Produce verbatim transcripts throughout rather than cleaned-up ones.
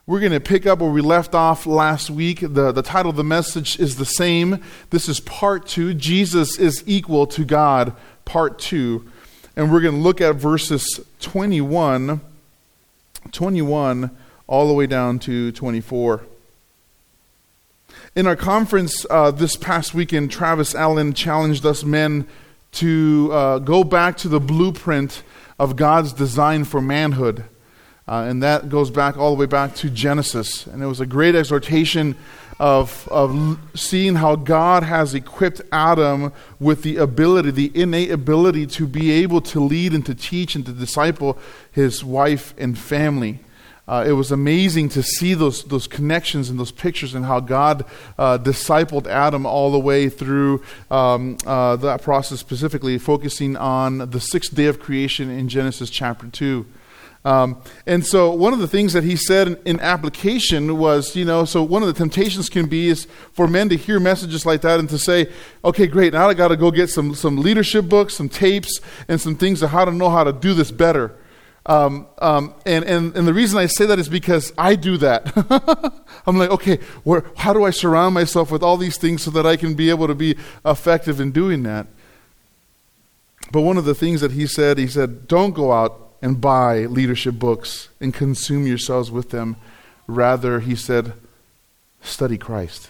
We're going to pick up where we left off last week. The, the title of the message is the same. This is part two. Jesus is equal to God, part two. And we're going to look at verses twenty-one, twenty-one all the way down to twenty-four. In our conference uh, this past weekend, Travis Allen challenged us men to uh, go back to the blueprint of God's design for manhood. Uh, and that goes back all the way back to Genesis. And it was a great exhortation of, of seeing how God has equipped Adam with the ability, the innate ability to be able to lead and to teach and to disciple his wife and family. Uh, it was amazing to see those those connections and those pictures and how God uh, discipled Adam all the way through um, uh, that process, specifically focusing on the sixth day of creation in Genesis chapter two. Um, and so one of the things that he said in, in application was, you know, so one of the temptations can be is for men to hear messages like that and to say, okay, great, now I got to go get some some leadership books, some tapes, and some things of how to know how to do this better. Um, um, and, and, and the reason I say that is because I do that. I'm like, okay, where, how do I surround myself with all these things so that I can be able to be effective in doing that? But one of the things that he said, he said, don't go out and buy leadership books and consume yourselves with them. Rather, he said, study Christ.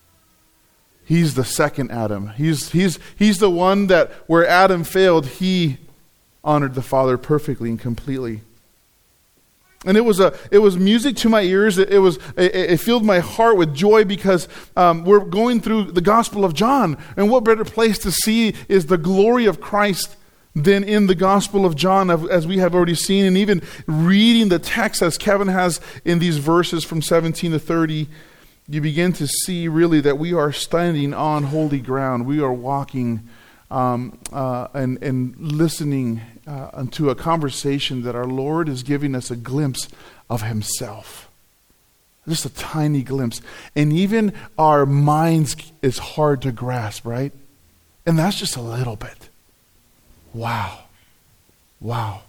He's the second Adam. He's, he's, he's the one that where Adam failed, he honored the Father perfectly and completely. And it was a it was music to my ears. It, it was it, it filled my heart with joy because um, we're going through the Gospel of John, and what better place to see is the glory of Christ than in the Gospel of John, as we have already seen, and even reading the text as Kevin has in these verses from seventeen to thirty, you begin to see really that we are standing on holy ground. We are walking um, uh, and and listening uh, to a conversation that our Lord is giving us a glimpse of Himself. Just a tiny glimpse. And even our minds is hard to grasp, right? And that's just a little bit. Wow. Wow.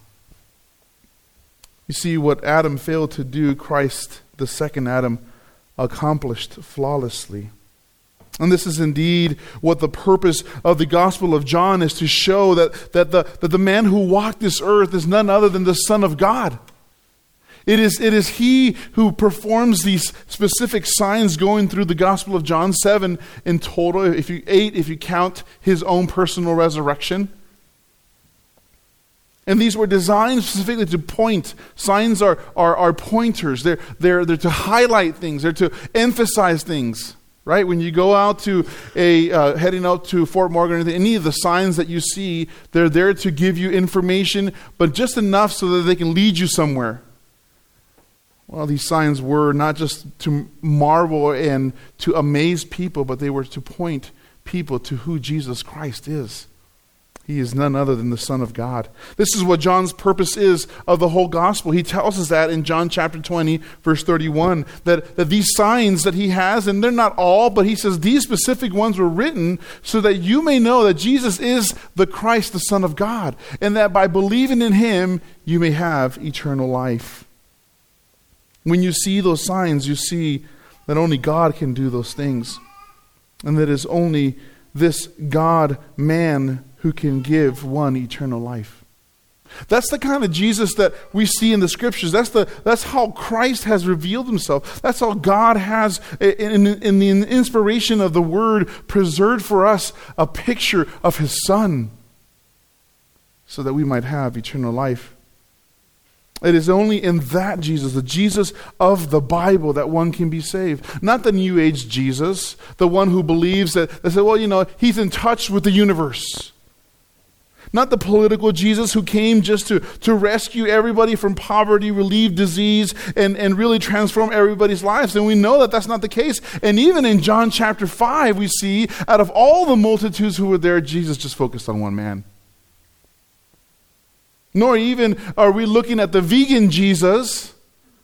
You see, what Adam failed to do, Christ, the second Adam, accomplished flawlessly. And this is indeed what the purpose of the Gospel of John is, to show that, that, the, that the man who walked this earth is none other than the Son of God. It is, it is He who performs these specific signs going through the Gospel of John, seven in total, if you eight if you count His own personal resurrection. And these were designed specifically to point. Signs are, are, are pointers. They're, they're, they're to highlight things. They're to emphasize things. Right? When you go out to a, uh, heading out to Fort Morgan, or anything, any of the signs that you see, they're there to give you information, but just enough so that they can lead you somewhere. Well, these signs were not just to marvel and to amaze people, but they were to point people to who Jesus Christ is. He is none other than the Son of God. This is what John's purpose is of the whole gospel. He tells us that in John chapter twenty, verse thirty-one, that, that these signs that he has, and they're not all, but he says these specific ones were written so that you may know that Jesus is the Christ, the Son of God, and that by believing in Him, you may have eternal life. When you see those signs, you see that only God can do those things, and that it is only this God-man who can give one eternal life. That's the kind of Jesus that we see in the Scriptures. That's the that's how Christ has revealed Himself. That's how God has, in, in the inspiration of the Word, preserved for us a picture of His Son so that we might have eternal life. It is only in that Jesus, the Jesus of the Bible, that one can be saved. Not the New Age Jesus, the one who believes that, they say, well, you know, He's in touch with the universe. Not the political Jesus who came just to, to rescue everybody from poverty, relieve disease, and, and really transform everybody's lives. And we know that that's not the case. And even in John chapter five, we see out of all the multitudes who were there, Jesus just focused on one man. Nor even are we looking at the vegan Jesus,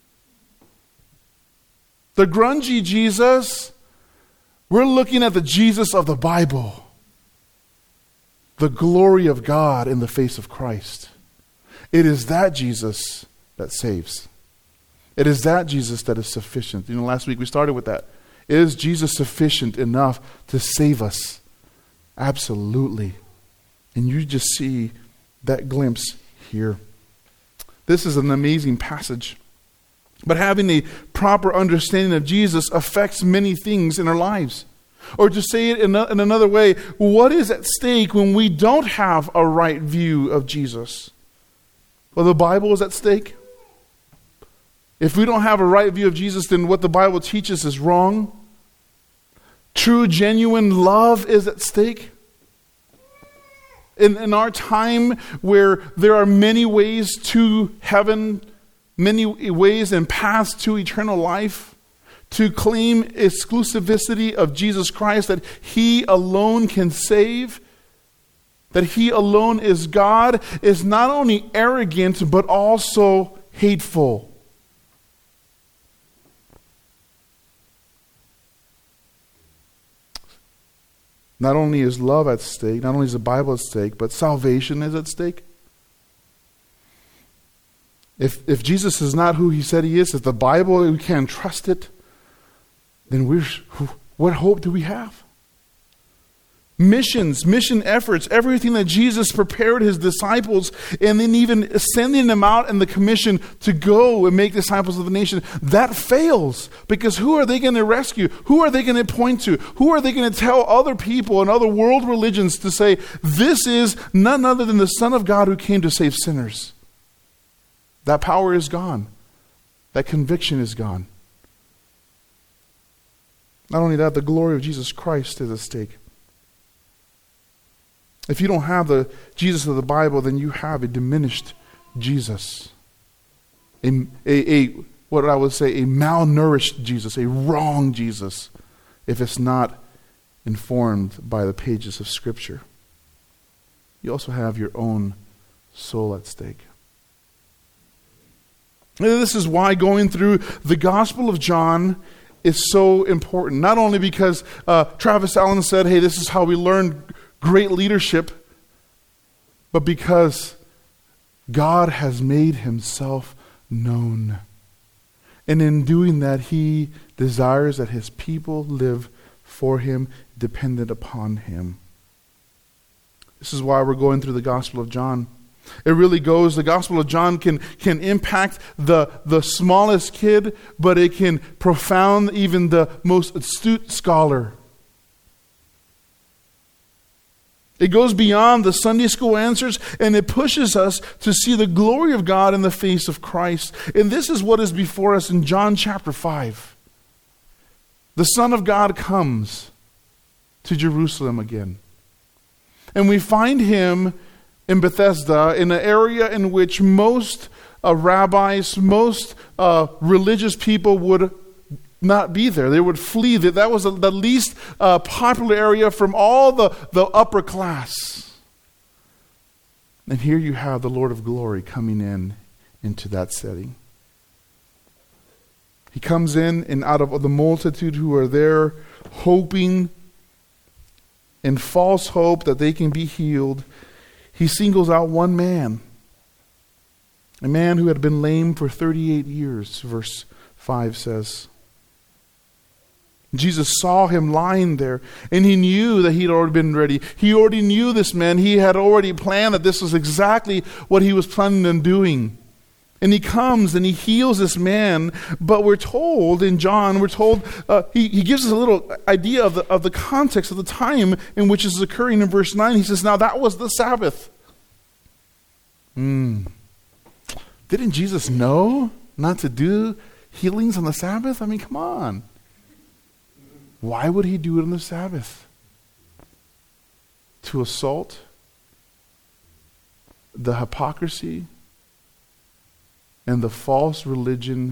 the grungy Jesus. We're looking at the Jesus of the Bible. The glory of God in the face of Christ. It is that Jesus that saves. It is that Jesus that is sufficient. You know, last week we started with that. Is Jesus sufficient enough to save us? Absolutely. And you just see that glimpse here. This is an amazing passage. But having a proper understanding of Jesus affects many things in our lives. Or to say it in, a, in another way, what is at stake when we don't have a right view of Jesus? Well, the Bible is at stake. If we don't have a right view of Jesus, then what the Bible teaches is wrong. True, genuine love is at stake. In, in our time where there are many ways to heaven, many ways and paths to eternal life, to claim exclusivity of Jesus Christ, that He alone can save, that He alone is God, is not only arrogant but also hateful. Not only is love at stake, not only is the Bible at stake, but salvation is at stake. If if Jesus is not who He said He is, if the Bible, we can't trust it, then we're, what hope do we have? Missions, mission efforts, everything that Jesus prepared His disciples, and then even sending them out in the commission to go and make disciples of the nation, that fails. Because who are they going to rescue? Who are they going to point to? Who are they going to tell other people and other world religions to say, this is none other than the Son of God who came to save sinners? That power is gone. That conviction is gone. Not only that, the glory of Jesus Christ is at stake. If you don't have the Jesus of the Bible, then you have a diminished Jesus. A, a, a what I would say, a malnourished Jesus, a wrong Jesus, if it's not informed by the pages of Scripture. You also have your own soul at stake. And this is why going through the Gospel of John is so important. Not only because uh, Travis Allen said, hey, this is how we learn great leadership, but because God has made Himself known. And in doing that, He desires that His people live for Him, dependent upon Him. This is why we're going through the Gospel of John. It really goes, the Gospel of John can, can impact the, the smallest kid, but it can profound even the most astute scholar. It goes beyond the Sunday school answers, and it pushes us to see the glory of God in the face of Christ. And this is what is before us in John chapter five. The Son of God comes to Jerusalem again. And we find Him in Bethesda, in an area in which most uh, rabbis, most uh, religious people would not be there. They would flee. That was the least uh, popular area from all the, the upper class. And here you have the Lord of glory coming in into that setting. He comes in, and out of the multitude who are there, hoping in false hope that they can be healed, He singles out one man. A man who had been lame for thirty-eight years, verse five says. Jesus saw him lying there, and He knew that He'd already been ready. He already knew this man. He had already planned that this was exactly what He was planning on doing. And He comes and He heals this man, but we're told in John, we're told, uh, he, he gives us a little idea of the, of the context of the time in which this is occurring in verse nine. He says, now that was the Sabbath. Hmm. Didn't Jesus know not to do healings on the Sabbath? I mean, come on. Why would He do it on the Sabbath? To assault the hypocrisy and the false religion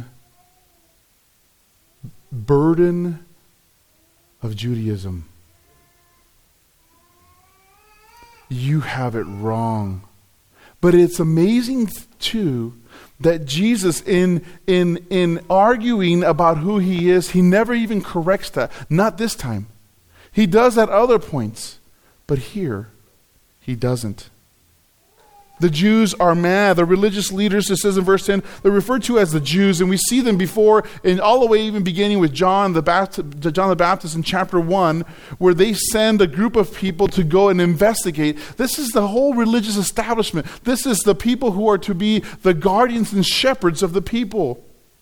burden of Judaism. You have it wrong. But it's amazing too that Jesus, in in in arguing about who He is, He never even corrects that. Not this time. He does at other points, but here He doesn't. The Jews are mad. The religious leaders, it says in verse ten, they're referred to as the Jews, and we see them before, and all the way even beginning with John the Baptist, John the Baptist in chapter one, where they send a group of people to go and investigate. This is the whole religious establishment. This is the people who are to be the guardians and shepherds of the people.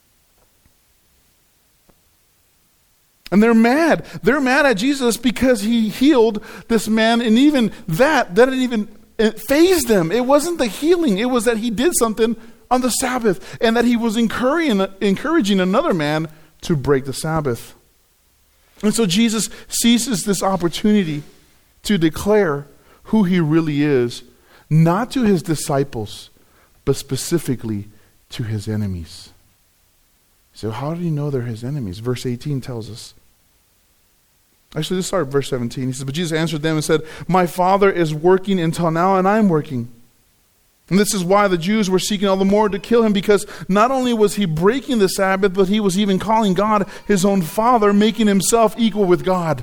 And they're mad. They're mad at Jesus because he healed this man, and even that, that didn't even It fazed them. It wasn't the healing. It was that he did something on the Sabbath and that he was encouraging, encouraging another man to break the Sabbath. And so Jesus seizes this opportunity to declare who he really is, not to his disciples, but specifically to his enemies. So how do you know they're his enemies? Verse eighteen tells us. Actually, let's start at verse seventeen. He says, but Jesus answered them and said, my Father is working until now, and I'm working. And this is why the Jews were seeking all the more to kill him, because not only was he breaking the Sabbath, but he was even calling God his own Father, making himself equal with God.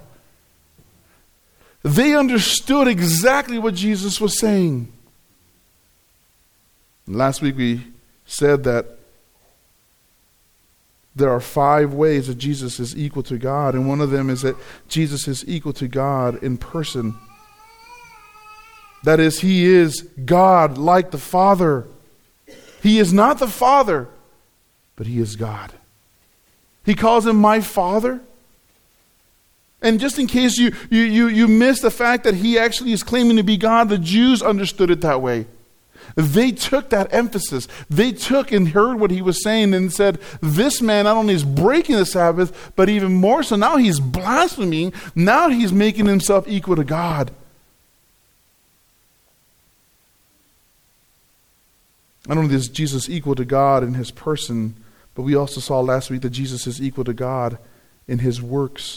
They understood exactly what Jesus was saying. Last week we said that there are five ways that Jesus is equal to God, and one of them is that Jesus is equal to God in person. That is, he is God like the Father. He is not the Father, but he is God. He calls him my Father. And just in case you, you, you, you miss the fact that he actually is claiming to be God, the Jews understood it that way. They took that emphasis. They took and heard what he was saying and said, this man not only is breaking the Sabbath, but even more so, now he's blaspheming. Now he's making himself equal to God. Not only is Jesus equal to God in his person, but we also saw last week that Jesus is equal to God in his works.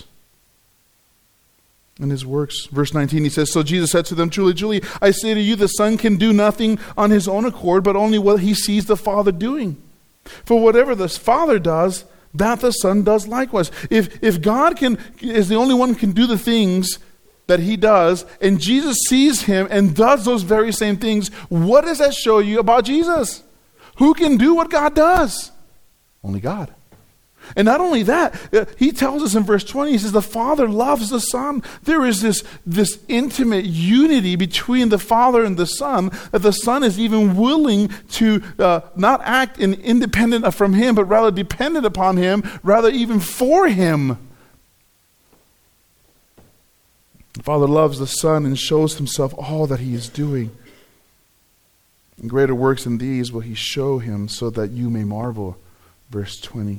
In his works. Verse nineteen, he says, so Jesus said to them, truly, truly, I say to you, the Son can do nothing on his own accord, but only what he sees the Father doing. For whatever the Father does, that the Son does likewise. If if God can is the only one who can do the things that he does, and Jesus sees him and does those very same things, what does that show you about Jesus? Who can do what God does? Only God. And not only that, he tells us in verse twenty, he says, the Father loves the Son. There is this, this intimate unity between the Father and the Son, that the Son is even willing to uh, not act in independent from him, but rather dependent upon him, rather even for him. The Father loves the Son and shows himself all that he is doing. And greater works than these will he show him, so that you may marvel. Verse twenty.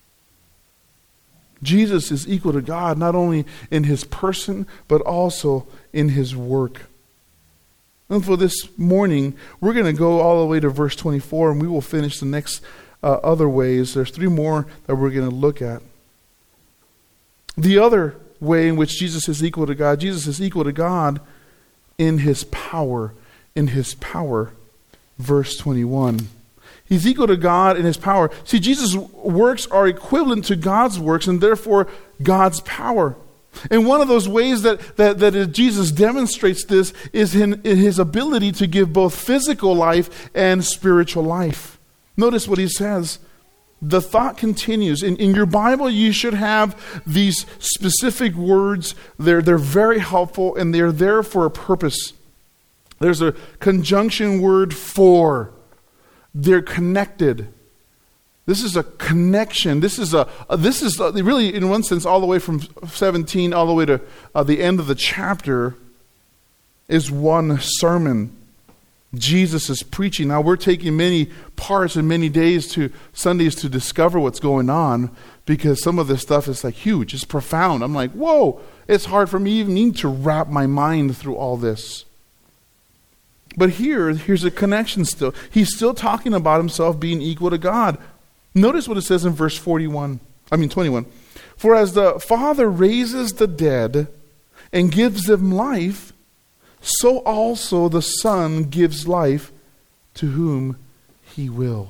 Jesus is equal to God not only in his person, but also in his work. And for this morning, we're going to go all the way to verse twenty-four, and we will finish the next uh, other ways. There's three more that we're going to look at. The other way in which Jesus is equal to God, Jesus is equal to God in his power. In his power. Verse twenty-one. He's equal to God in his power. See, Jesus' works are equivalent to God's works, and therefore God's power. And one of those ways that, that, that Jesus demonstrates this is in, in his ability to give both physical life and spiritual life. Notice what he says. The thought continues. In, in your Bible, you should have these specific words. They're, they're very helpful, and they're there for a purpose. There's a conjunction word for. They're connected. This is a connection. This is a, a this is a, really, in one sense, all the way from seventeen all the way to uh, the end of the chapter is one sermon. Jesus is preaching. Now we're taking many parts and many days to Sundays to discover what's going on, because some of this stuff is like huge. It's profound. I'm like, whoa! It's hard for me even to wrap my mind through all this. But here, here's a connection still. He's still talking about himself being equal to God. Notice what it says in verse forty-one. I mean twenty-one. For as the Father raises the dead and gives them life, so also the Son gives life to whom he will.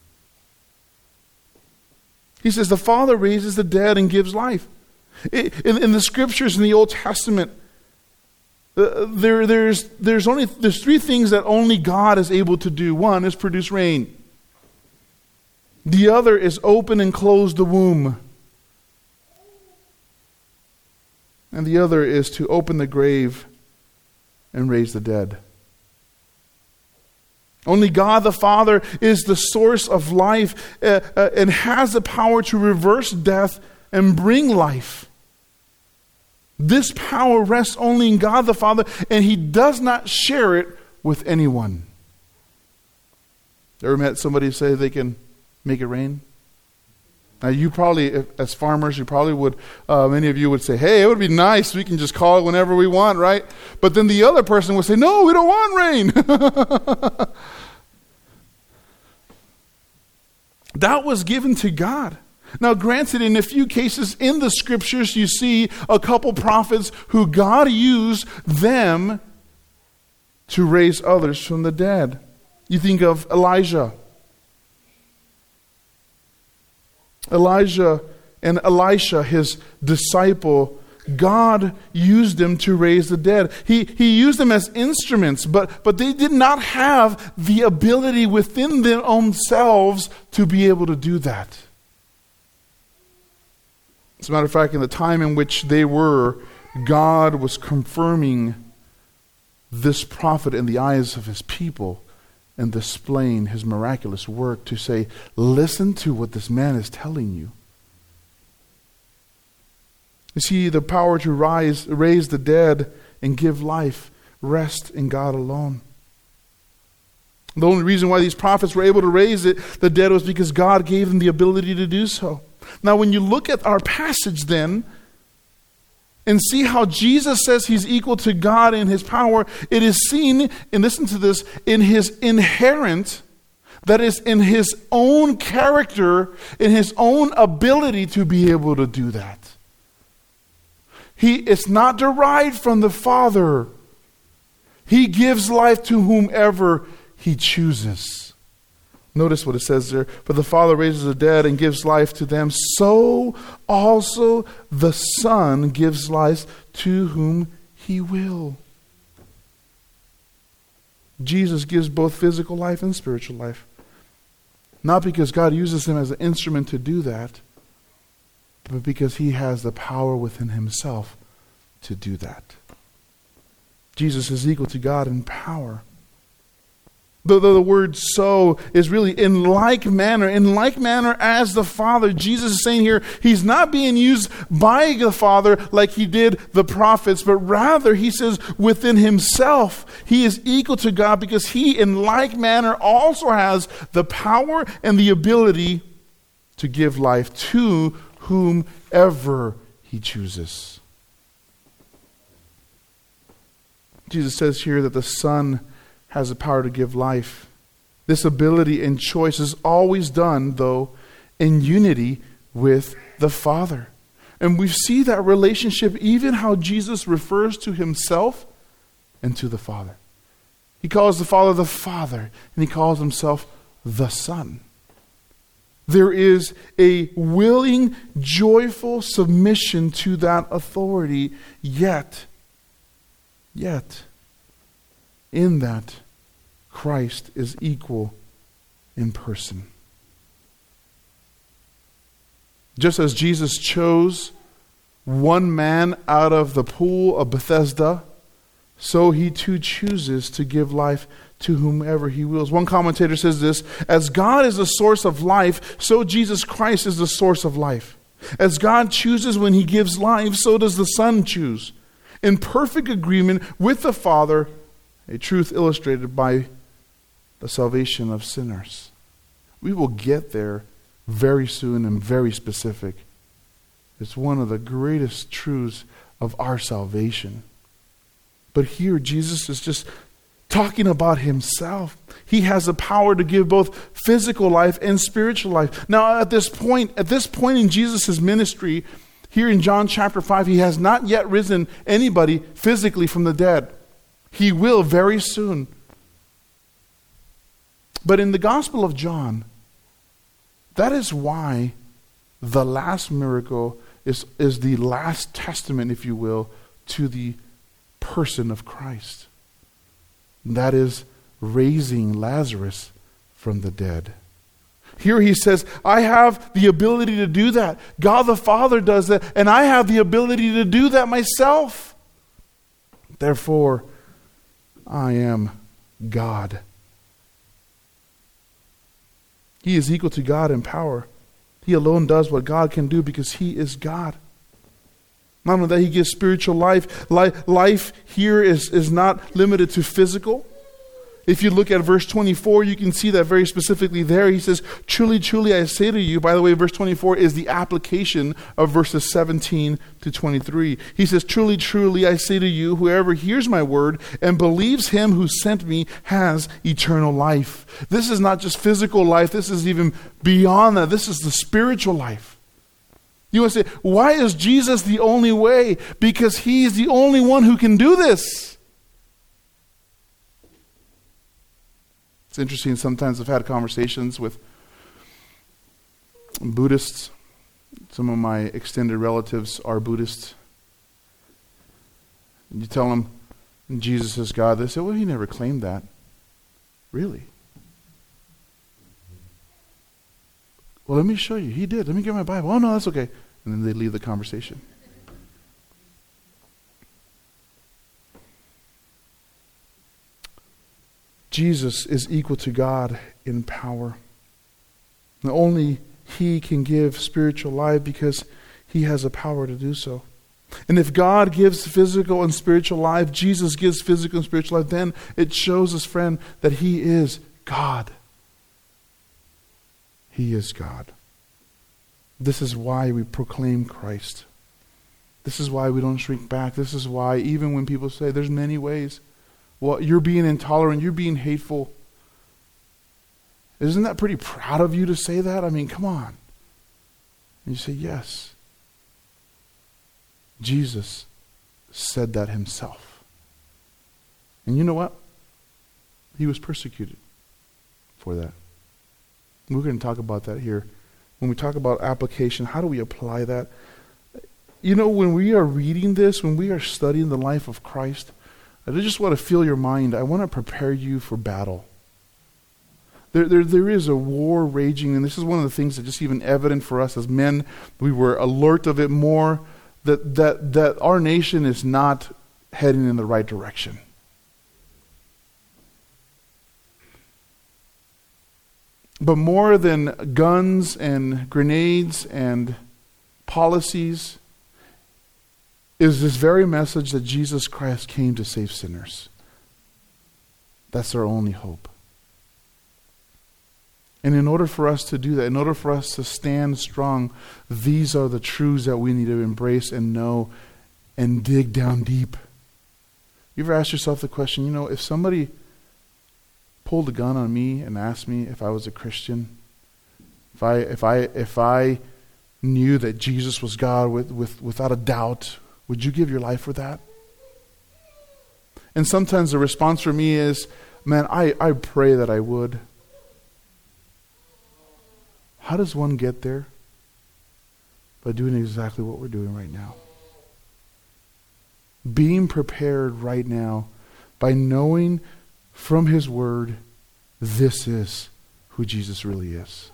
He says the Father raises the dead and gives life. In, in the scriptures in the Old Testament, Uh, there, there's, there's only there's three things that only God is able to do. One is produce rain. The other is open and close the womb. And the other is to open the grave and raise the dead. Only God the Father is the source of life uh, uh, and has the power to reverse death and bring life. This power rests only in God the Father, and He does not share it with anyone. Ever met somebody say they can make it rain? Now you probably, as farmers, you probably would, uh, many of you would say, hey, it would be nice, we can just call it whenever we want, right? But then the other person would say, no, we don't want rain. That was given to God. Now granted, in a few cases in the scriptures, you see a couple prophets who God used them to raise others from the dead. You think of Elijah. Elijah and Elisha, his disciple, God used them to raise the dead. He, he used them as instruments, but, but they did not have the ability within their own selves to be able to do that. As a matter of fact, in the time in which they were, God was confirming this prophet in the eyes of His people and displaying His miraculous work to say, listen to what this man is telling you. You see, the power to rise, raise the dead and give life rests in God alone. The only reason why these prophets were able to raise it, the dead, was because God gave them the ability to do so. Now, when you look at our passage then, and see how Jesus says He's equal to God in His power, it is seen, and listen to this, in His inherent, that is, in His own character, in His own ability to be able to do that. He is not derived from the Father. He gives life to whomever He chooses. Notice what it says there. But the Father raises the dead and gives life to them. So also the Son gives life to whom He will. Jesus gives both physical life and spiritual life. Not because God uses Him as an instrument to do that, but because He has the power within Himself to do that. Jesus is equal to God in power. The, the, the word so is really in like manner, in like manner as the Father. Jesus is saying here, He's not being used by the Father like He did the prophets, but rather He says within Himself, He is equal to God because He in like manner also has the power and the ability to give life to whomever He chooses. Jesus says here that the Son has the power to give life. This ability and choice is always done, though, in unity with the Father. And we see that relationship even how Jesus refers to Himself and to the Father. He calls the Father the Father, and He calls Himself the Son. There is a willing, joyful submission to that authority, yet, yet, in that, Christ is equal in person. Just as Jesus chose one man out of the pool of Bethesda, so He too chooses to give life to whomever He wills. One commentator says this, as God is the source of life, so Jesus Christ is the source of life. As God chooses when He gives life, so does the Son choose. In perfect agreement with the Father, a truth illustrated by the salvation of sinners. We will get there very soon and very specific. It's one of the greatest truths of our salvation. But here Jesus is just talking about Himself. He has the power to give both physical life and spiritual life. Now at this point, at this point in Jesus' ministry, here in John chapter five, He has not yet risen anybody physically from the dead. He will very soon. But in the Gospel of John, that is why the last miracle is, is the last testament, if you will, to the person of Christ. That is raising Lazarus from the dead. Here he says, I have the ability to do that. God the Father does that, and I have the ability to do that myself. Therefore, I am God. He is equal to God in power. He alone does what God can do because he is God. Not only that, he gives spiritual life. Life, life here is, is not limited to physical. If you look at verse twenty-four, you can see that very specifically there. He says, truly, truly, I say to you. By the way, verse twenty-four is the application of verses seventeen to twenty-three. He says, truly, truly, I say to you, whoever hears my word and believes him who sent me has eternal life. This is not just physical life. This is even beyond that. This is the spiritual life. You want to say, why is Jesus the only way? Because he's the only one who can do this. It's interesting, sometimes I've had conversations with Buddhists. Some of my extended relatives are Buddhists. And you tell them Jesus is God. They say, well, he never claimed that. Really? Well, let me show you. He did. Let me get my Bible. Oh, no, that's okay. And then they leave the conversation. Jesus is equal to God in power. And only he can give spiritual life because he has the power to do so. And if God gives physical and spiritual life, Jesus gives physical and spiritual life, then it shows us, friend, that he is God. He is God. This is why we proclaim Christ. This is why we don't shrink back. This is why even when people say there's many ways, well, you're being intolerant, you're being hateful. Isn't that pretty proud of you to say that? I mean, come on. And you say, yes. Jesus said that himself. And you know what? He was persecuted for that. We're going to talk about that here. When we talk about application, how do we apply that? You know, when we are reading this, when we are studying the life of Christ, I just want to fill your mind. I want to prepare you for battle. There, there, there is a war raging, and this is one of the things that's just even evident for us as men. We were alert of it more, that, that, that our nation is not heading in the right direction. But more than guns and grenades and policies is this very message that Jesus Christ came to save sinners. That's our only hope. And in order for us to do that, in order for us to stand strong, these are the truths that we need to embrace and know and dig down deep. You ever ask yourself the question, you know, if somebody pulled a gun on me and asked me if I was a Christian, if I if I if I knew that Jesus was God with, with without a doubt, would you give your life for that? And sometimes the response for me is, man, I, I pray that I would. How does one get there? By doing exactly what we're doing right now. Being prepared right now by knowing from his word, this is who Jesus really is.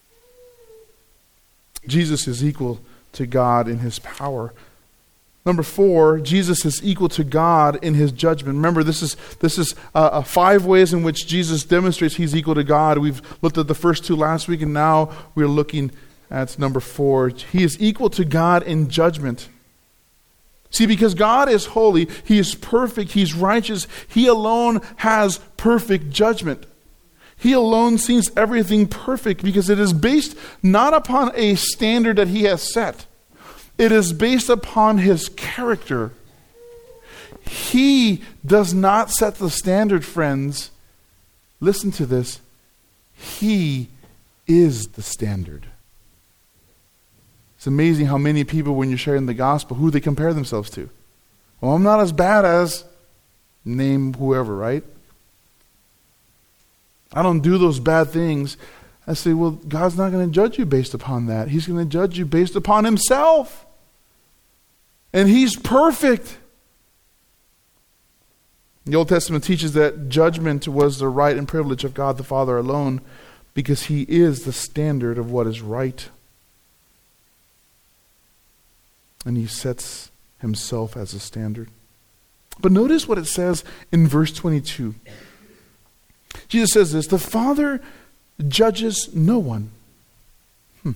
Jesus is equal to God in his power. Number four, Jesus is equal to God in his judgment. Remember, this is this is uh, five ways in which Jesus demonstrates he's equal to God. We've looked at the first two last week, and now we're looking at number four. He is equal to God in judgment. See, because God is holy, he is perfect, he's righteous, he alone has perfect judgment. He alone sees everything perfect because it is based not upon a standard that he has set. It is based upon his character. He does not set the standard, friends. Listen to this. He is the standard. It's amazing how many people, when you're sharing the gospel, who they compare themselves to. Well, I'm not as bad as name whoever, right? I don't do those bad things. I say, well, God's not going to judge you based upon that. He's going to judge you based upon himself. And he's perfect. The Old Testament teaches that judgment was the right and privilege of God the Father alone, because He is the standard of what is right. And He sets Himself as a standard. But notice what it says in verse twenty-two. Jesus says this, the Father judges no one, hmm.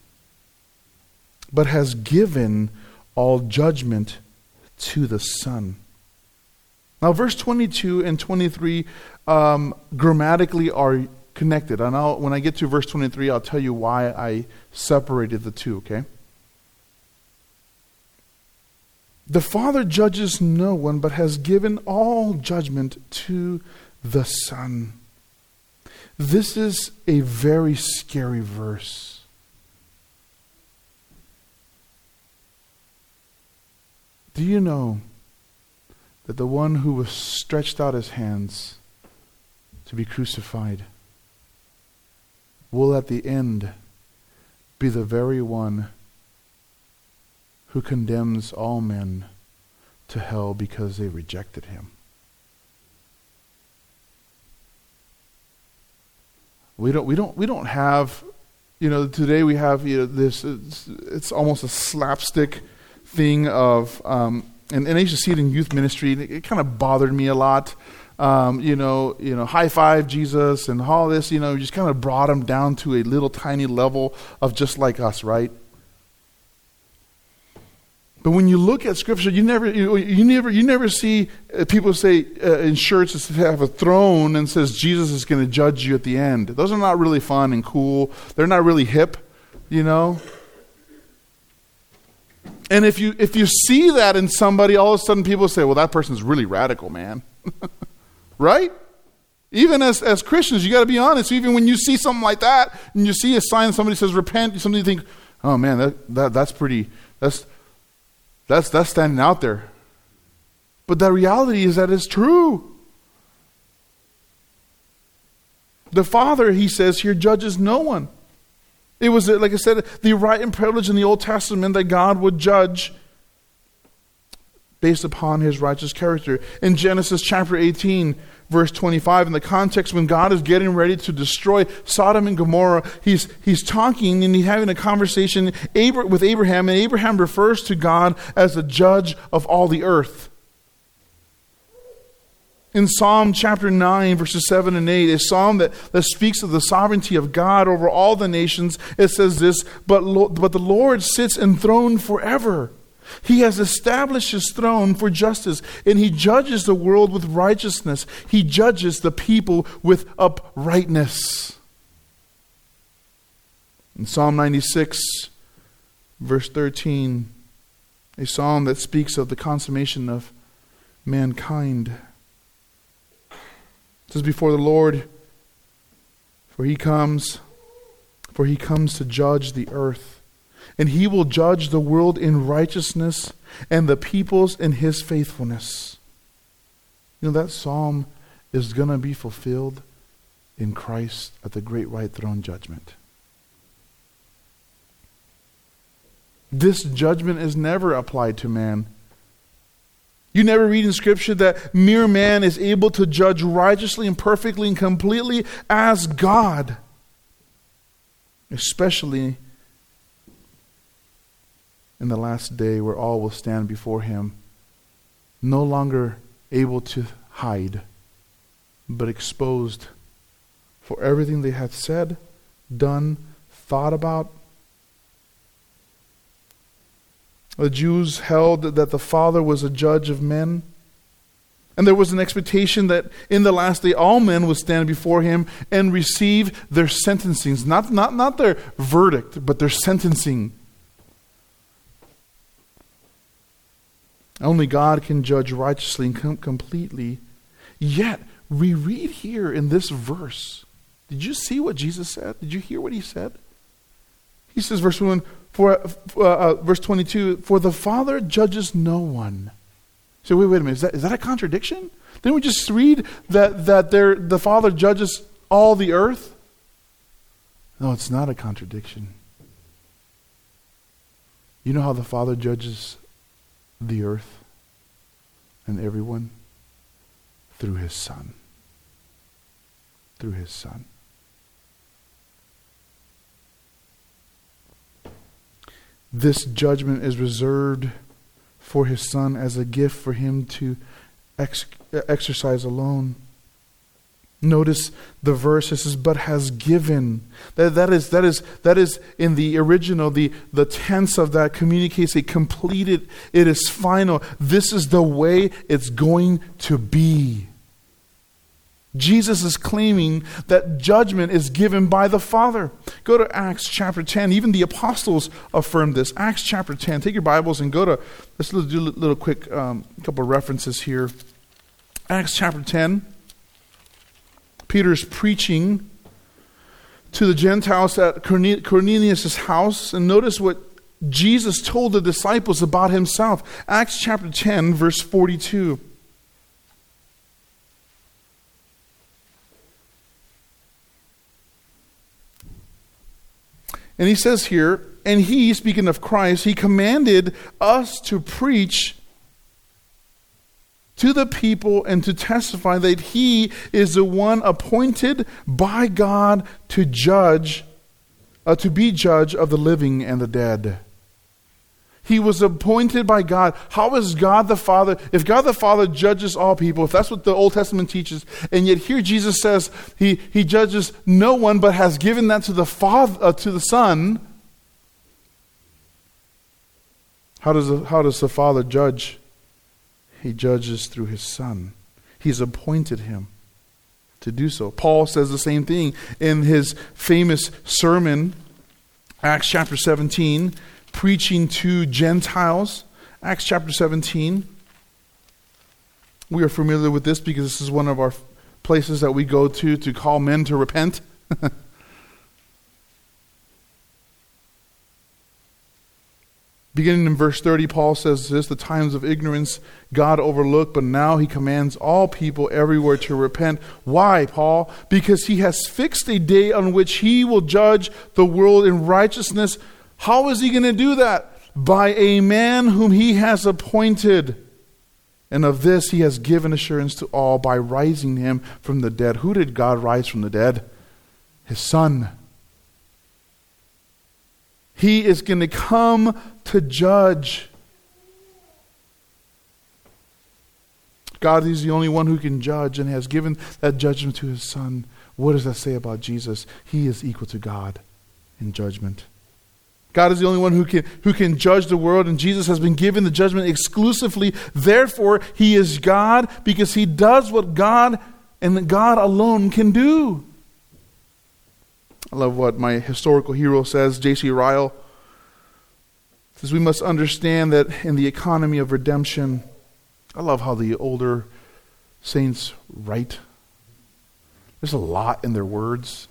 but has given all judgment to the Son. Now, verse twenty-two and twenty-three um, grammatically are connected. And I'll, when I get to verse twenty-three, I'll tell you why I separated the two, okay? The Father judges no one, but has given all judgment to the Son. This is a very scary verse. Do you know that the one who was stretched out his hands to be crucified will at the end be the very one who condemns all men to hell because they rejected Him? We don't, we don't, we don't have, you know, today we have, you know, this, it's, it's almost a slapstick thing of, um, and, and I used to see it in youth ministry, and it, it kind of bothered me a lot. Um, you know, you know, high five Jesus and all this, you know, just kind of brought Him down to a little tiny level of just like us, right? But when you look at Scripture, you never, you, you never, you never see uh, people say uh, in churches have a throne and says Jesus is going to judge you at the end. Those are not really fun and cool. They're not really hip, you know. And if you if you see that in somebody, all of a sudden people say, "Well, that person's really radical, man." Right? Even as as Christians, you got to be honest. Even when you see something like that, and you see a sign, somebody says repent, somebody think, "Oh man, that, that that's pretty. That's." That's that's standing out there. But the reality is that it's true. The Father, He says here, judges no one. It was, like I said, the right and privilege in the Old Testament that God would judge based upon His righteous character. In Genesis chapter eighteen, verse twenty-five, in the context when God is getting ready to destroy Sodom and Gomorrah, he's he's talking and he's having a conversation with Abraham, and Abraham refers to God as the judge of all the earth. In Psalm chapter nine, verses seven and eight, a psalm that, that speaks of the sovereignty of God over all the nations, it says this, but, Lo- but the Lord sits enthroned forever. He has established His throne for justice, and He judges the world with righteousness. He judges the people with uprightness. In Psalm ninety-six, verse thirteen, a psalm that speaks of the consummation of mankind. It says, before the Lord, for He comes, for He comes to judge the earth. And He will judge the world in righteousness and the peoples in His faithfulness. You know, that psalm is going to be fulfilled in Christ at the great white throne judgment. This judgment is never applied to man. You never read in Scripture that mere man is able to judge righteously and perfectly and completely as God. Especially in the last day where all will stand before Him, no longer able to hide, but exposed for everything they had said, done, thought about. The Jews held that the Father was a judge of men. And there was an expectation that in the last day all men would stand before Him and receive their sentencings. Not, not, not their verdict, but their sentencing. Only God can judge righteously and com- completely. Yet, we read here in this verse. Did you see what Jesus said? Did you hear what He said? He says, verse one, for uh, uh, verse twenty-two, for the Father judges no one. So wait, wait a minute. Is that, is that a contradiction? Didn't we just read that that there the Father judges all the earth? No, it's not a contradiction. You know how the Father judges the earth and everyone? through his Son. Through his Son. This judgment is reserved for his Son as a gift for him to ex- exercise alone. Notice the verse, it says, but has given. That, that is that is that is in the original, the, the tense of that communicates a completed, it is final. This is the way it's going to be. Jesus is claiming that judgment is given by the Father. Go to Acts chapter ten. Even the apostles affirmed this. Acts chapter ten. Take your Bibles and go to, let's do a little quick um, couple of references here. Acts chapter ten. Peter's preaching to the Gentiles at Cornelius' house. And notice what Jesus told the disciples about himself. Acts chapter ten, verse forty-two. And he says here, and he, speaking of Christ, he commanded us to preach to the people and to testify that he is the one appointed by God to judge, uh, to be judge of the living and the dead. He was appointed by God. How is God the Father? If God the Father judges all people, if that's what the Old Testament teaches, and yet here Jesus says he, he judges no one but has given that to the Father, uh, to the Son, how does the, how does the Father judge? He judges through his Son. He's appointed him to do so. Paul says the same thing in his famous sermon, Acts chapter seventeen, preaching to Gentiles. Acts chapter seventeen. We are familiar with this because this is one of our places that we go to to call men to repent. Beginning in verse thirty, Paul says this, the times of ignorance God overlooked, but now he commands all people everywhere to repent. Why, Paul? Because he has fixed a day on which he will judge the world in righteousness. How is he going to do that? By a man whom he has appointed. And of this he has given assurance to all by rising him from the dead. Who did God rise from the dead? His Son. He is going to come to judge. God is the only one who can judge and has given that judgment to his Son. What does that say about Jesus? He is equal to God in judgment. God is the only one who can, who can judge the world, and Jesus has been given the judgment exclusively. Therefore, he is God because he does what God and God alone can do. I love what my historical hero says, J C Ryle. Says we must understand that in the economy of redemption, I love how the older saints write. There's a lot in their words.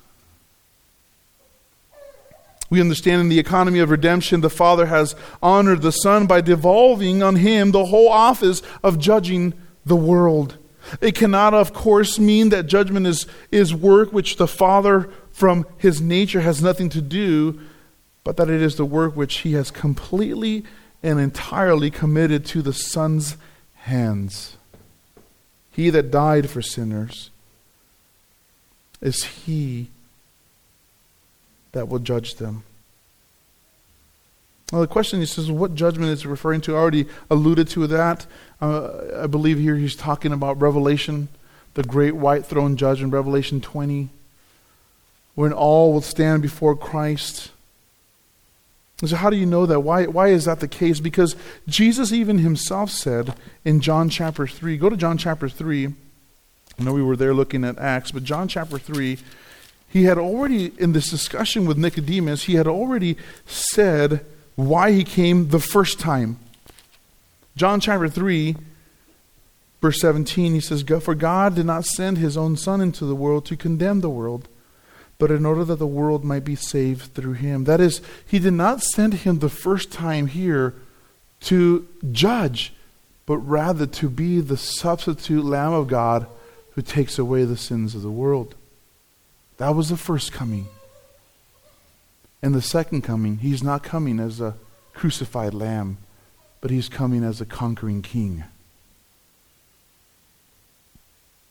We understand in the economy of redemption, the Father has honored the Son by devolving on him the whole office of judging the world. It cannot, of course, mean that judgment is, is work which the Father from his nature has nothing to do, but that it is the work which he has completely and entirely committed to the Son's hands. He that died for sinners is he that will judge them. Well, the question is, says, what judgment is it referring to? I already alluded to that. Uh, I believe here he's talking about Revelation, the great white throne judge in Revelation twenty, when all will stand before Christ. And so how do you know that? Why, why is that the case? Because Jesus even himself said in John chapter three, go to John chapter three. I know we were there looking at Acts, but John chapter three, he had already, in this discussion with Nicodemus, he had already said why he came the first time. John chapter three, verse seventeen, he says, "For God did not send his own Son into the world to condemn the world, but in order that the world might be saved through him." That is, he did not send him the first time here to judge, but rather to be the substitute Lamb of God who takes away the sins of the world. That was the first coming. And the second coming, he's not coming as a crucified lamb, but he's coming as a conquering king.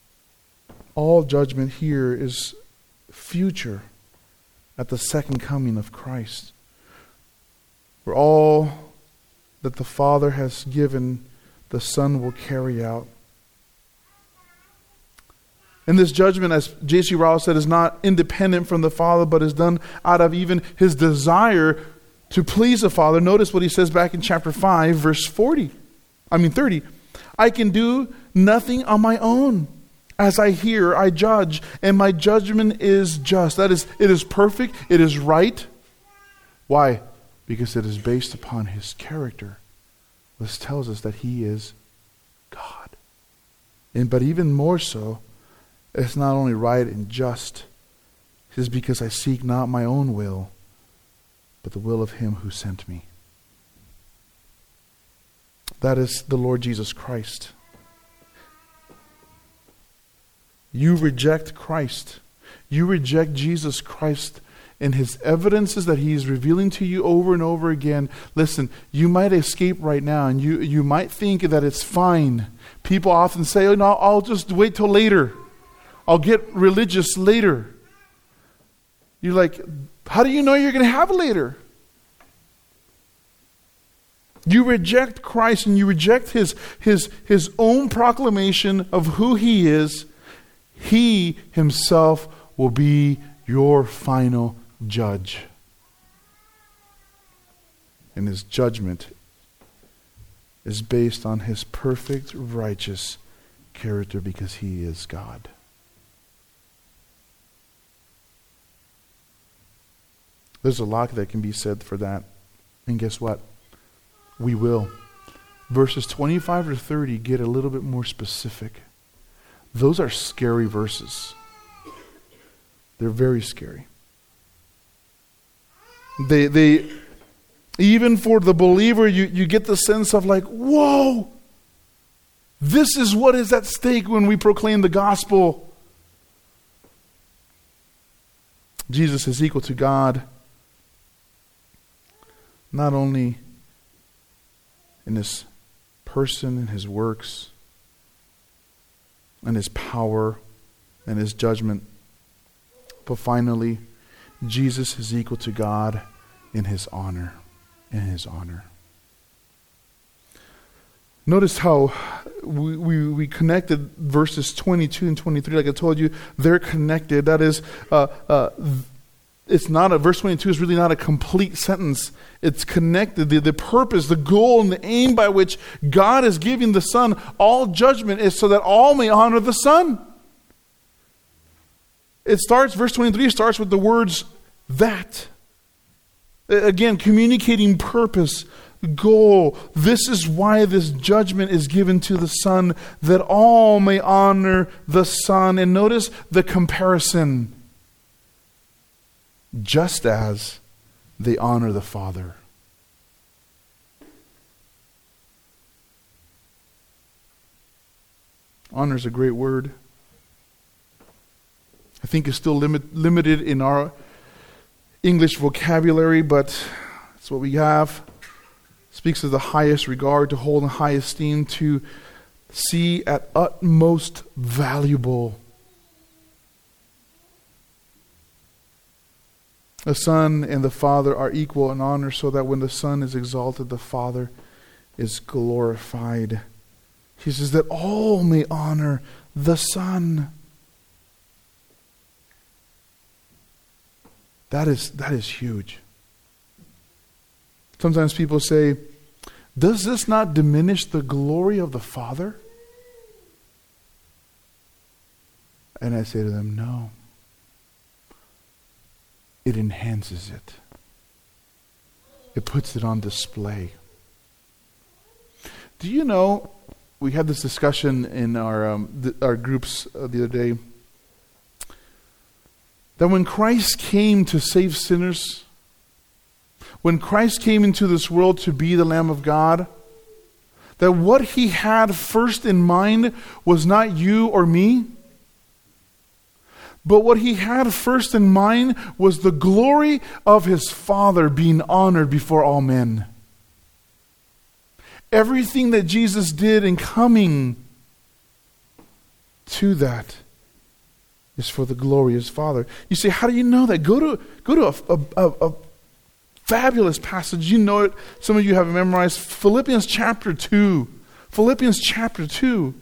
all judgment here is future at the second coming of Christ, where all that the Father has given, the Son will carry out. And this judgment, as J C Ryle said, is not independent from the Father, but is done out of even his desire to please the Father. Notice what he says back in chapter five, verse forty. I mean thirty. I can do nothing on my own. As I hear, I judge, and my judgment is just. That is, it is perfect, it is right. Why? Because it is based upon his character. This tells us that he is God. And but even more so, it's not only right and just. It is because I seek not my own will, but the will of him who sent me. That is the Lord Jesus Christ. You reject Christ. You reject Jesus Christ and his evidences that he is revealing to you over and over again. Listen, you might escape right now, and you, you might think that it's fine. People often say, oh no, I'll just wait till later. I'll get religious later. You're like, how do you know you're going to have it later? You reject Christ and you reject his, his, his own proclamation of who he is. He himself will be your final judge. And his judgment is based on his perfect, righteous character because he is God. There's a lot that can be said for that. And guess what? We will. Verses twenty-five to thirty get a little bit more specific. Those are scary verses. They're very scary. They, they, even for the believer, you, you get the sense of like, whoa, this is what is at stake when we proclaim the gospel. Jesus is equal to God, not only in his person and his works and his power and his judgment, but finally, Jesus is equal to God in his honor. In his honor. Notice how we, we, we connected verses twenty-two and twenty-three. Like I told you, they're connected. That is, uh, uh, it's not a, verse twenty-two is really not a complete sentence. It's connected. The, the purpose, the goal, and the aim by which God is giving the Son all judgment is so that all may honor the Son. It starts, verse twenty-three starts with the words, that. Again, communicating purpose, goal. This is why this judgment is given to the Son, that all may honor the Son. And notice the comparison. Just as they honor the Father. Honor is a great word. I think it's still limit, limited in our English vocabulary, but it's what we have. It speaks of the highest regard, to hold in high esteem, to see at utmost valuable. The Son and the Father are equal in honor, so that when the Son is exalted, the Father is glorified. He says that all may honor the Son. That is, that is huge. Sometimes people say, does this not diminish the glory of the Father? And I say to them, no. It enhances it. It puts it on display. Do you know, we had this discussion in our, um, th- our groups uh, the other day, that when Christ came to save sinners, when Christ came into this world to be the Lamb of God, that what he had first in mind was not you or me, but what he had first in mind was the glory of his Father being honored before all men. Everything that Jesus did in coming to that is for the glory of his Father. You say, how do you know that? Go to go to a, a, a, a fabulous passage. You know it. Some of you have it memorized. Philippians chapter two. Philippians chapter two.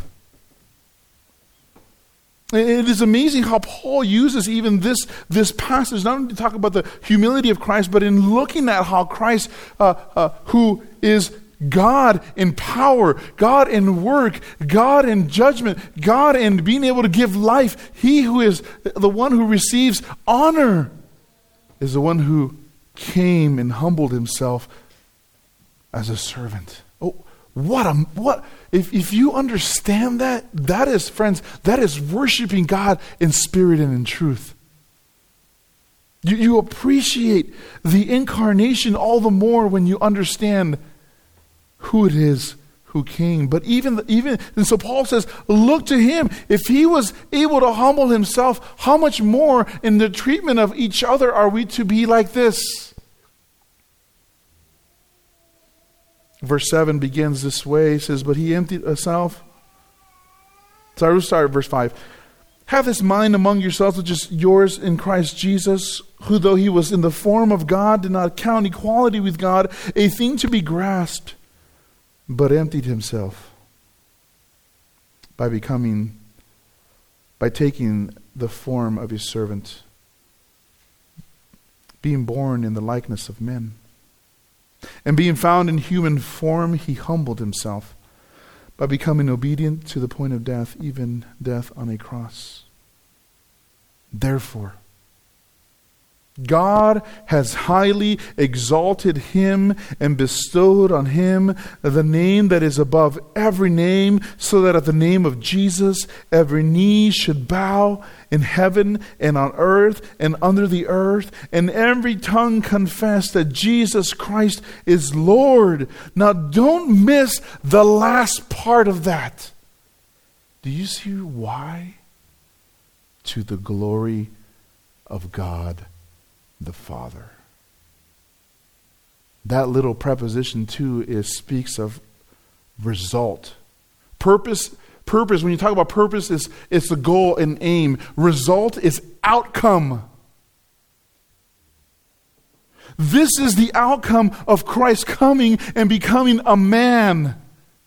It is amazing how Paul uses even this, this passage, not only to talk about the humility of Christ, but in looking at how Christ, uh, uh, who is God in power, God in work, God in judgment, God in being able to give life, he who is the one who receives honor is the one who came and humbled himself as a servant. Oh, what a, what, if, if you understand that, that is, friends, that is worshiping God in spirit and in truth. You, you appreciate the incarnation all the more when you understand who it is who came. But even, even, and so Paul says, look to him. If he was able to humble himself, how much more in the treatment of each other are we to be like this? Verse seven begins this way. It says, but he emptied himself. Sorry, we'll start at verse five. Have this mind among yourselves, which is yours in Christ Jesus, who though he was in the form of God, did not count equality with God a thing to be grasped, but emptied himself by becoming, by taking the form of his servant, being born in the likeness of men. And being found in human form, he humbled himself by becoming obedient to the point of death, even death on a cross. Therefore, God has highly exalted him and bestowed on him the name that is above every name, so that at the name of Jesus every knee should bow in heaven and on earth and under the earth, and every tongue confess that Jesus Christ is Lord. Now don't miss the last part of that. Do you see why? To the glory of God the Father. That little preposition too is speaks of result. Purpose, purpose, when you talk about purpose, is it's the goal and aim. Result is outcome. This is the outcome of Christ coming and becoming a man,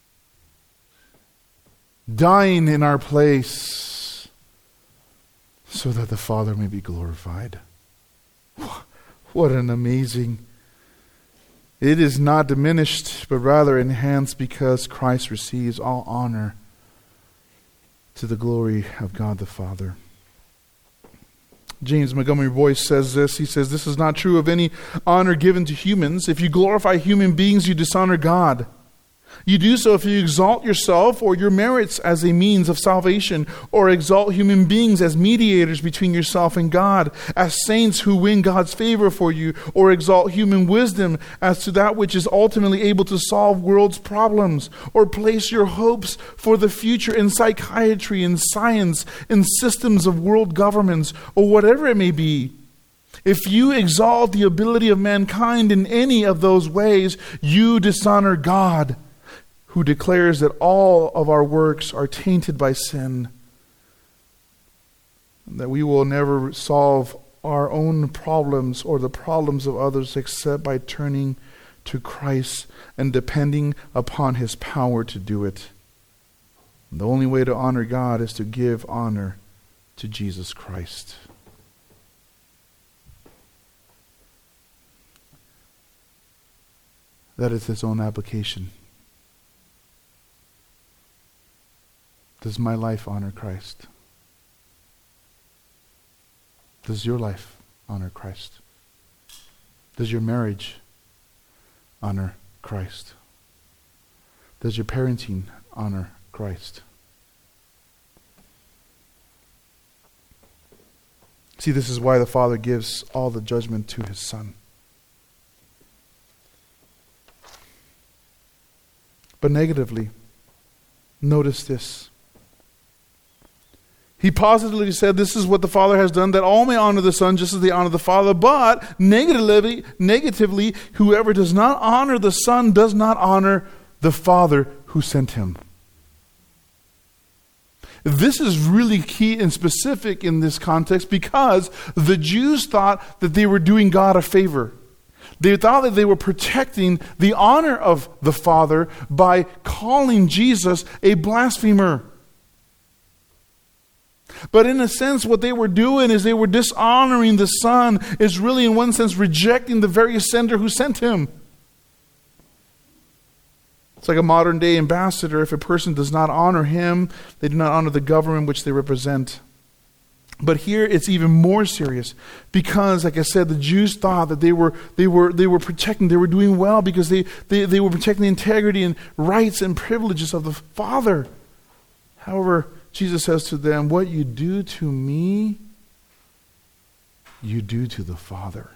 dying in our place so that the Father may be glorified. What an amazing. It is not diminished, but rather enhanced, because Christ receives all honor to the glory of God the Father. James Montgomery Boyce says this. He says, this is not true of any honor given to humans. If you glorify human beings, you dishonor God. You do so if you exalt yourself or your merits as a means of salvation, or exalt human beings as mediators between yourself and God, as saints who win God's favor for you, or exalt human wisdom as to that which is ultimately able to solve world's problems, or place your hopes for the future in psychiatry, in science, in systems of world governments, or whatever it may be. If you exalt the ability of mankind in any of those ways, you dishonor God, who declares that all of our works are tainted by sin, and that we will never solve our own problems or the problems of others except by turning to Christ and depending upon his power to do it. And the only way to honor God is to give honor to Jesus Christ. That is its own application. Does my life honor Christ? Does your life honor Christ? Does your marriage honor Christ? Does your parenting honor Christ? See, this is why the Father gives all the judgment to his Son. But negatively, notice this. He positively said, this is what the Father has done, that all may honor the Son just as they honor the Father. But negatively, negatively, whoever does not honor the Son does not honor the Father who sent him. This is really key and specific in this context because the Jews thought that they were doing God a favor. They thought that they were protecting the honor of the Father by calling Jesus a blasphemer. But in a sense, what they were doing is they were dishonoring the Son, is really in one sense rejecting the very sender who sent him. It's like a modern day ambassador. If a person does not honor him, they do not honor the government which they represent. But here it's even more serious because, like I said, the Jews thought that they were they were they were protecting, they were doing well because they, they, they were protecting the integrity and rights and privileges of the Father. However, Jesus says to them, what you do to me, you do to the Father.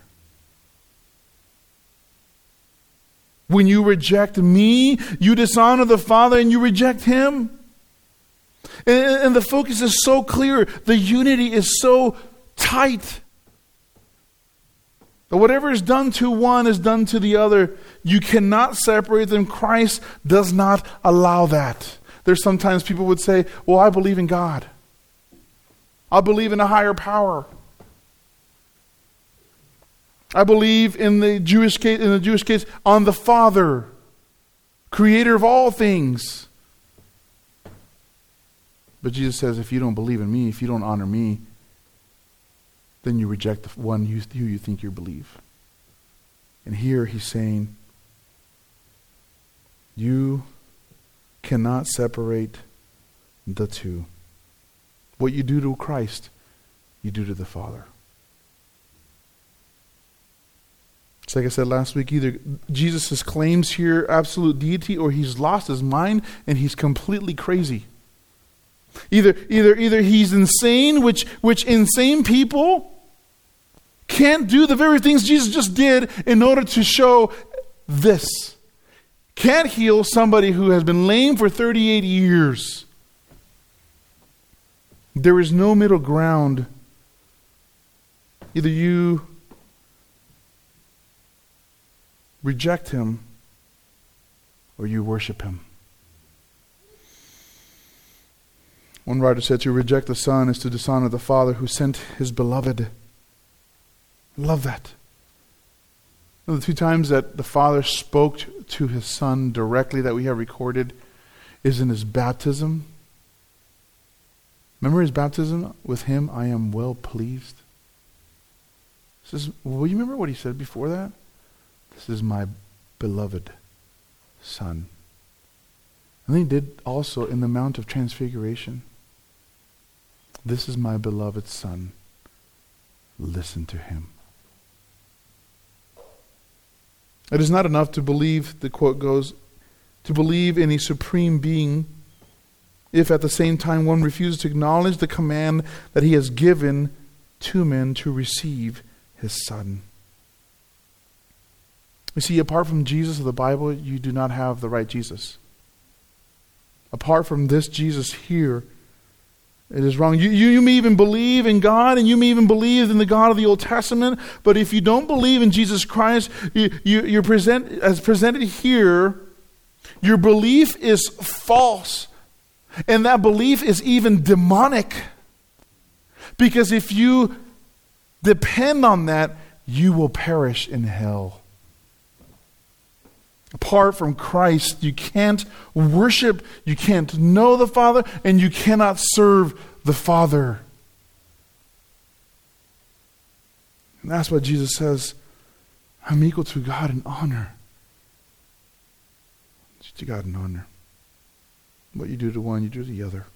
When you reject me, you dishonor the Father and you reject him. And, and the focus is so clear. The unity is so tight. That whatever is done to one is done to the other. You cannot separate them. Christ does not allow that. There's sometimes people would say, well, I believe in God. I believe in a higher power. I believe in the Jewish case, in the Jewish case, on the Father, creator of all things. But Jesus says, if you don't believe in me, if you don't honor me, then you reject the one you, who you think you believe. And here he's saying, you cannot separate the two. What you do to Christ, you do to the Father. It's like I said last week, either Jesus' claims here absolute deity or he's lost his mind and he's completely crazy. Either either either he's insane, which which insane people can't do the very things Jesus just did in order to show this. Can't heal somebody who has been lame for thirty-eight years. There is no middle ground. Either you reject him or you worship him. One writer said to reject the Son is to dishonor the Father who sent his beloved. I love that. The two times that the Father spoke to his Son directly that we have recorded is in his baptism. Remember his baptism? With him I am well pleased. This is, well, you remember what he said before that? This is my beloved Son. And then he did also in the Mount of Transfiguration. This is my beloved Son. Listen to him. It is not enough to believe, the quote goes, to believe in a supreme being if at the same time one refuses to acknowledge the command that he has given to men to receive his Son. You see, apart from Jesus of the Bible, you do not have the right Jesus. Apart from this Jesus here, it is wrong. You, you, you may even believe in God and you may even believe in the God of the Old Testament, but if you don't believe in Jesus Christ, you, you, you're present, as presented here, your belief is false. And that belief is even demonic. Because if you depend on that, you will perish in hell. Apart from Christ, you can't worship, you can't know the Father, and you cannot serve the Father. And that's what Jesus says, I'm equal to God in honor. To God in honor. What you do to one, you do to the other.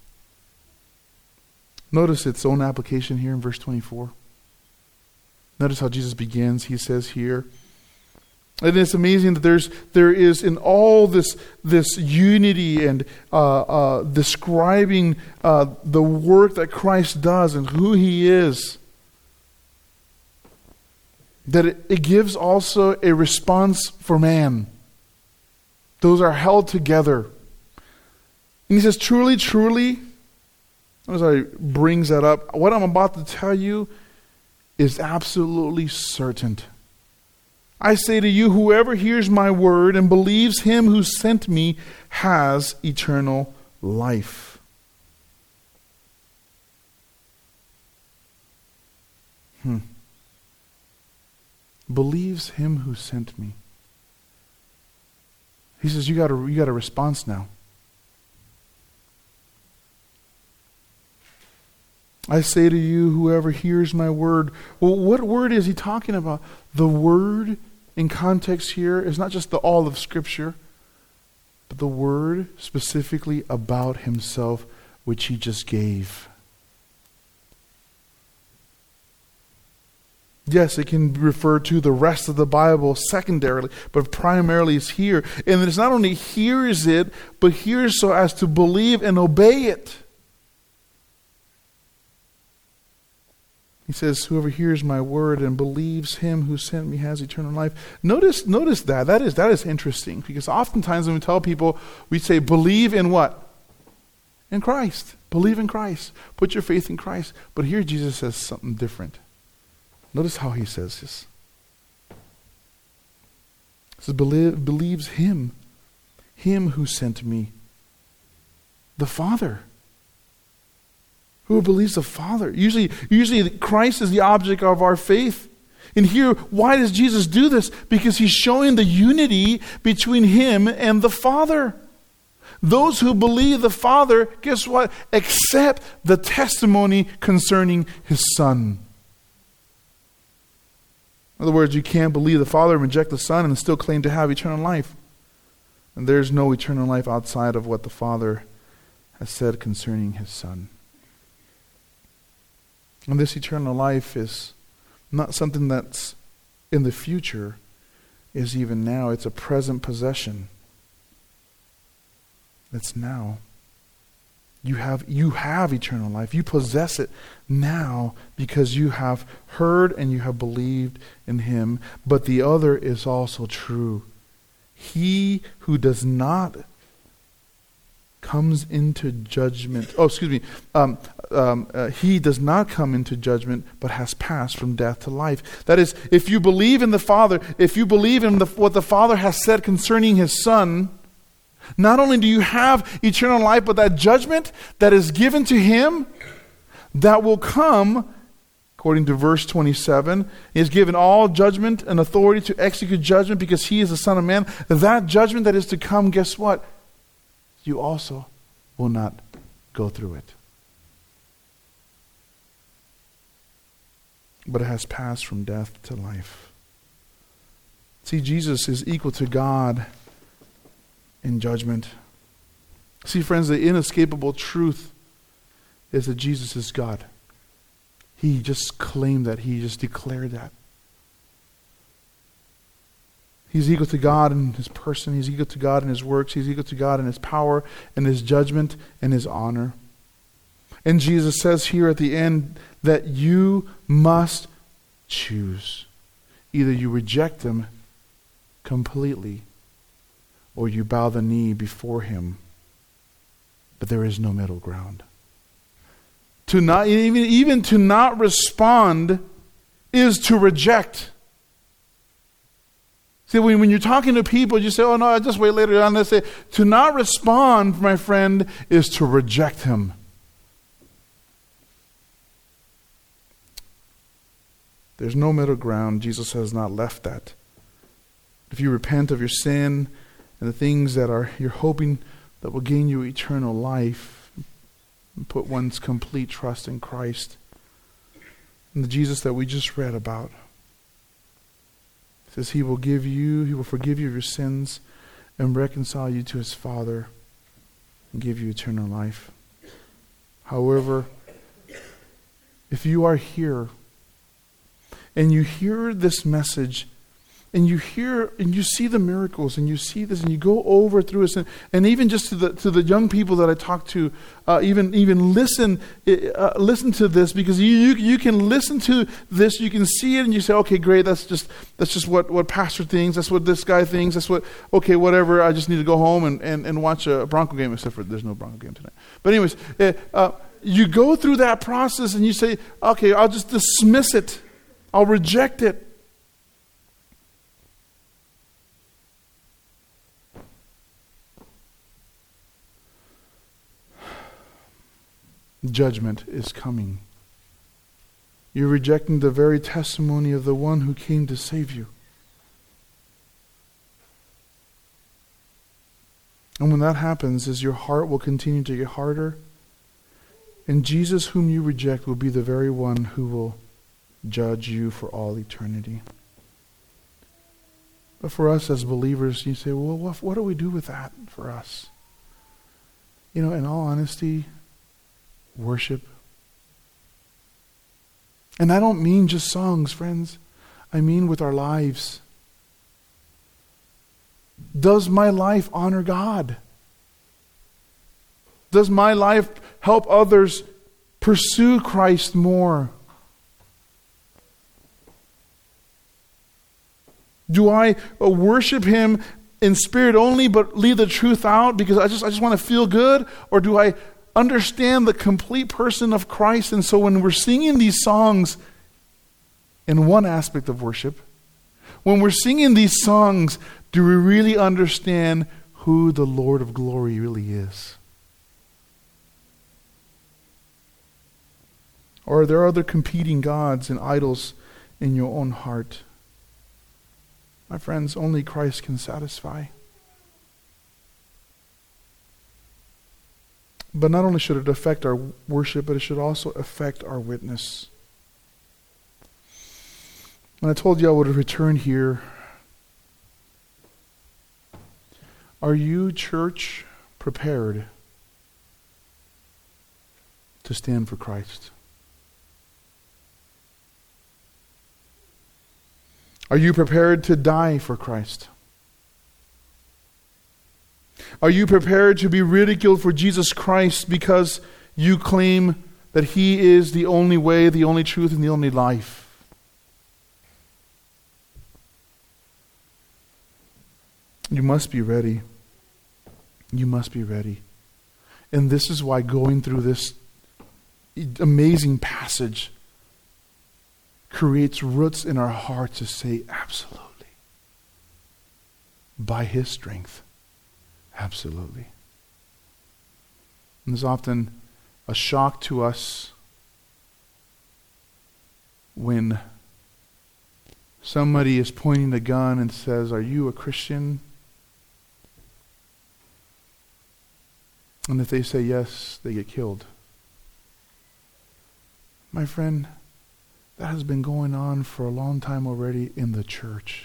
Notice its own application here in verse twenty-four. Notice how Jesus begins. He says here, and it's amazing that there's there is in all this this unity and uh, uh, describing uh, the work that Christ does and who He is, that it, it gives also a response for man. Those are held together. And He says, truly, truly, as He brings that up, what I'm about to tell you is absolutely certain. I say to you, whoever hears my word and believes Him who sent me has eternal life. Hmm. Believes him who sent me. He says, you got a, you got a response now. I say to you, whoever hears my word. Well, what word is he talking about? The word in context here is not just the all of Scripture, but the word specifically about himself, which he just gave. Yes, it can refer to the rest of the Bible secondarily, but primarily it's here. And it's not only hears it, but hears so as to believe and obey it. He says, whoever hears my word and believes him who sent me has eternal life. Notice, notice that. That is, that is interesting, because oftentimes when we tell people, we say, believe in what? In Christ. Believe in Christ. Put your faith in Christ. But here Jesus says something different. Notice how he says this. He says, Belie- believes him, him who sent me, the Father. Who believes the Father? Usually, usually Christ is the object of our faith. And here, why does Jesus do this? Because he's showing the unity between him and the Father. Those who believe the Father, guess what? Accept the testimony concerning his Son. In other words, you can't believe the Father and reject the Son and still claim to have eternal life. And there's no eternal life outside of what the Father has said concerning his Son. And this eternal life is not something that's in the future, is even now. It's a present possession. It's now. You have, you have eternal life. You possess it now because you have heard and you have believed in him. But the other is also true. He who does not comes into judgment. Oh, excuse me. Um, um, uh, he does not come into judgment, but has passed from death to life. That is, if you believe in the Father, if you believe in the, what the Father has said concerning his Son, not only do you have eternal life, but that judgment that is given to him, that will come, according to verse twenty-seven, he is given all judgment and authority to execute judgment because he is the Son of Man. That judgment that is to come, guess what? You also will not go through it. But it has passed from death to life. See, Jesus is equal to God in judgment. See, friends, the inescapable truth is that Jesus is God. He just claimed that. He just declared that. He's equal to God in his person. He's equal to God in his works. He's equal to God in his power and his judgment and his honor. And Jesus says here at the end that you must choose. Either you reject him completely or you bow the knee before him. But there is no middle ground. To not even, even to not respond is to reject. See, when, when you're talking to people, you say, oh no, I'll just wait later on. They say, to not respond, my friend, is to reject him. There's no middle ground. Jesus has not left that. If you repent of your sin and the things that are you're hoping that will gain you eternal life, and put one's complete trust in Christ and the Jesus that we just read about. It says he will give you, he will forgive you of your sins and reconcile you to his Father and give you eternal life. However, if you are here and you hear this message and you hear and you see the miracles and you see this and you go over through this and, and even just to the to the young people that I talk to, uh, even even listen uh, listen to this, because you, you you can listen to this, you can see it, and you say, okay, great, that's just that's just what, what pastor thinks, that's what this guy thinks, that's what okay, whatever. I just need to go home and, and, and watch a Bronco game, except for there's no Bronco game tonight. But anyways, uh, uh, you go through that process and you say, okay, I'll just dismiss it, I'll reject it. Judgment is coming. You're rejecting the very testimony of the one who came to save you. And when that happens, is your heart will continue to get harder. And Jesus, whom you reject, will be the very one who will judge you for all eternity. But for us as believers, you say, well, what, what do we do with that for us? You know, in all honesty, worship. And I don't mean just songs, friends. I mean with our lives. Does my life honor God? Does my life help others pursue Christ more? Do I worship Him in spirit only but leave the truth out because I just I just want to feel good? Or do I understand the complete person of Christ? And so when we're singing these songs in one aspect of worship, when we're singing these songs, do we really understand who the Lord of glory really is? Or are there other competing gods and idols in your own heart? My friends, only Christ can satisfy. But not only should it affect our worship, but it should also affect our witness. When I told you I would return here, are you, church, prepared to stand for Christ? Are you prepared to die for Christ? Are you prepared to be ridiculed for Jesus Christ because you claim that He is the only way, the only truth, and the only life? You must be ready. You must be ready. And this is why going through this amazing passage creates roots in our hearts to say, absolutely. By His strength. Absolutely. And there's often a shock to us when somebody is pointing a gun and says, "Are you a Christian?" And if they say yes, they get killed. My friend, that has been going on for a long time already in the church.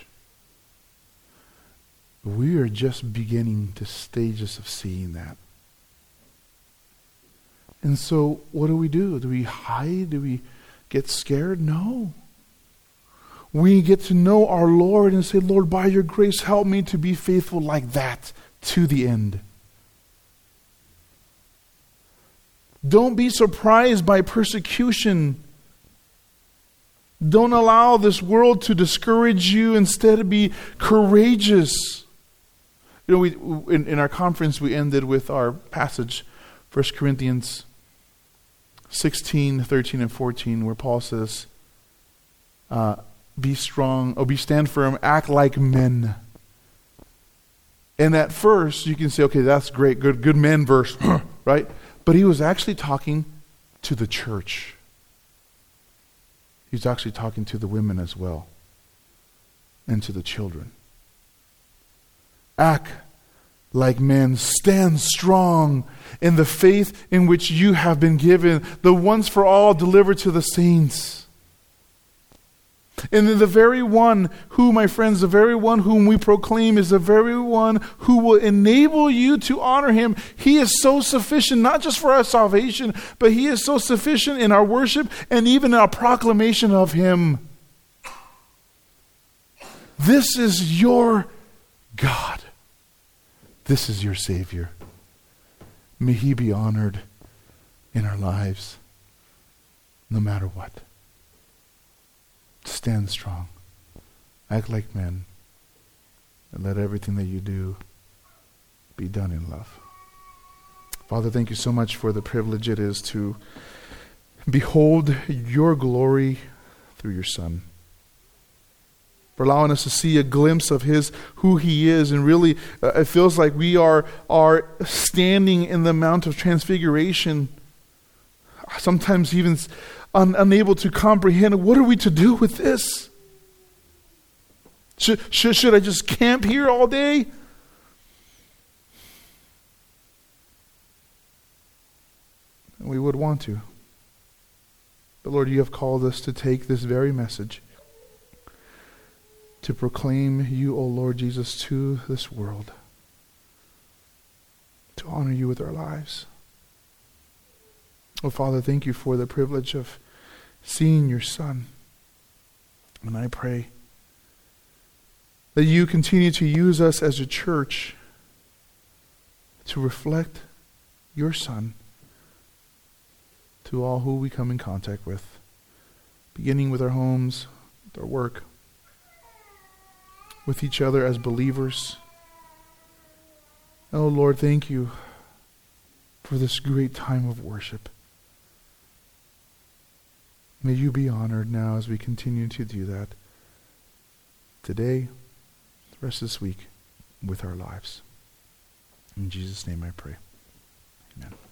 We are just beginning to stages of seeing that. And so what do we do? Do we hide? Do we get scared? No. We get to know our Lord and say, Lord, by your grace, help me to be faithful like that to the end. Don't be surprised by persecution. Don't allow this world to discourage you. Instead, be courageous. You know, we in, in our conference, we ended with our passage, First Corinthians sixteen, thirteen, and fourteen, where Paul says, uh, be strong, or be stand firm, act like men. And at first, you can say, okay, that's great, good, good men verse, right? But he was actually talking to the church. He's actually talking to the women as well, and to the children. Act like men. Stand strong in the faith in which you have been given, the once for all delivered to the saints. And the very one who, my friends, the very one whom we proclaim is the very one who will enable you to honor Him. He is so sufficient, not just for our salvation, but He is so sufficient in our worship and even in our proclamation of Him. This is your God. This is your Savior. May He be honored in our lives, no matter what. Stand strong. Act like men. And let everything that you do be done in love. Father, thank you so much for the privilege it is to behold your glory through your Son. For allowing us to see a glimpse of His, who He is. And really, uh, it feels like we are, are standing in the Mount of Transfiguration. Sometimes even un- unable to comprehend, what are we to do with this? Should, should, should I just camp here all day? We would want to. But Lord, you have called us to take this very message, to proclaim you, O Lord Jesus, to this world, to honor you with our lives. Oh, Father, thank you for the privilege of seeing your Son. And I pray that you continue to use us as a church to reflect your Son to all who we come in contact with, beginning with our homes, with our work, with each other as believers. Oh, Lord, thank you for this great time of worship. May you be honored now as we continue to do that today, the rest of this week, with our lives. In Jesus' name I pray. Amen.